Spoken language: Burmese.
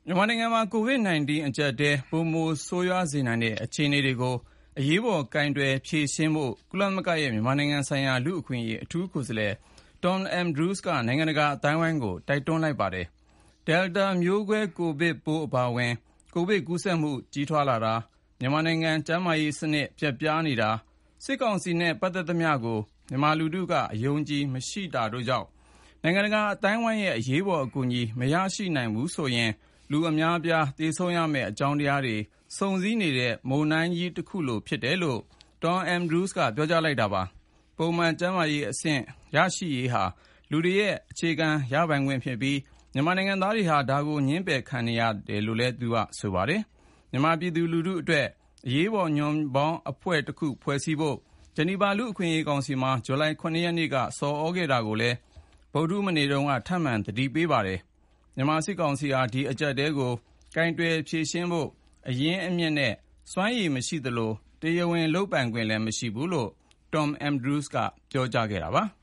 မြန်မာနိုင်ငံမှာ COVID-19 အကျပ်အတည်းပိုမိုဆိုးရွားစေနိုင်တဲ့အခြေအနေတွေကိုအရေးပေါ်ကိုင်တွယ်ဖြေရှင်းဖို့ကုလသမဂ္ဂရဲ့မြန်မာနိုင်ငံဆိုင်ရာလူ့အခွင့်အရေးအထူးကိုယ်စားလှယ် Tom Andrews ကနိုင်ငံတကာအသိုင်းအဝိုင်းကိုတိုက်တွန်းလိုက်ပါတယ်။ Delta မျိုးကွဲကိုဗစ်ပိုးအပါအဝင်ကိုဗစ်ကူးစက်မှုကြီးထွားလာတာ၊ မြန်မာနိုင်ငံကျန်းမာရေးစနစ်ပျက်ပြားနေတာ၊ စစ်ကောင်စီနဲ့ပတ်သက်သမျှကိုမြန်မာလူထုကအယုံအကြည်မရှိတာတို့ကြောင့်နိုင်ငံတကာအသိုင်းအဝိုင်းရဲ့အရေးပေါ်အကူအညီမရရှိနိုင်ဘူးဆိုရင်လူအများအပြားသေဆုံးရမယ့်အကြောင်းတရားတွေစုံစည်းနေတဲ့မုန်တိုင်းကြီးတခုလိုဖြစ်တယ်လို့ Tom Andrews ကပြောကြားလိုက်တာပါ။ ပုံမှန်ကျန်းမာရေးအဆင့်ရရှိရေးဟာလူတွေရဲ့အခြေခံရပိုင်ခွင့်ဖြစ်ပြီးမြန်မာနိုင်ငံသားတွေဟာဒါကိုငြင်းပယ်ခံနေရတယ်လို့လည်းသူကဆိုပါတယ်။ မြန်မာပြည်သူလူထုအတွက်အရေးပေါ်ညွန့်ပေါင်းအဖွဲ့တခုဖွဲ့စည်းဖို့ဂျနီဗာလူ့အခွင့်အရေးကောင်စီမှာဇူလိုင် 7 ရက်နေ့ကဆော်သြခဲ့တာကိုလည်းဗုဒ္ဓဟူးနေ့တုန်းကထပ်မံသတိပေးပါတယ်။ မြန်မာစစ်ကောင်စီဟာဒီအကျပ်အတည်းကိုကိုင်တွယ်ဖြေရှင်းဖို့အရင်းအမြစ်နဲ့စွမ်းရည်မရှိသလိုတရားဝင်လုပ်ပိုင်ခွင့်လည်းမရှိဘူးလို့ Tom Andrews ကပြောကြားခဲ့တာပါ။